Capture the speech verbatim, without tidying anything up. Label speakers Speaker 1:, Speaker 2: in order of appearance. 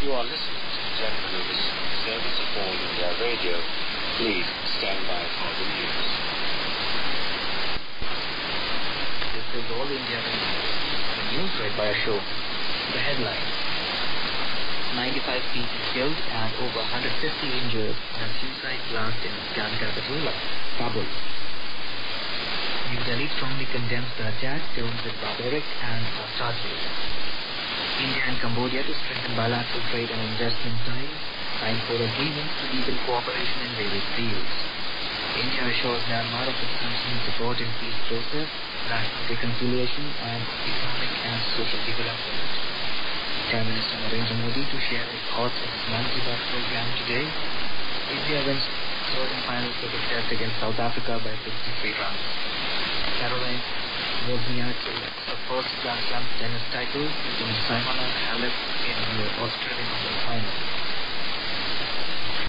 Speaker 1: You are listening to the general news service of All India Radio. Please stand by for the news.
Speaker 2: This is All India Radio. The news read by Ashok. The headline: ninety-five people killed and over one hundred fifty injured in a suicide blast in Afghan capital, Kabul. New Delhi strongly condemns the attack, terms it barbaric and atrocious. India and Cambodia to strengthen bilateral trade and investment ties, signed four agreements to deepen cooperation in various fields. India assures Myanmar of its continued support in peace process, national reconciliation and economic and social development. Prime Minister Narendra Modi to share his thoughts on his Mann Ki Baat program today. India wins third and final cricket test against South Africa by sixty-three runs. Caroline Wozniak selects her first Grand Slam tennis title, beating Simona Halep in the Australian Open final.